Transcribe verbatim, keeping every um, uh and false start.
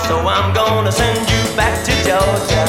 So I'm gonna send you back to Georgia.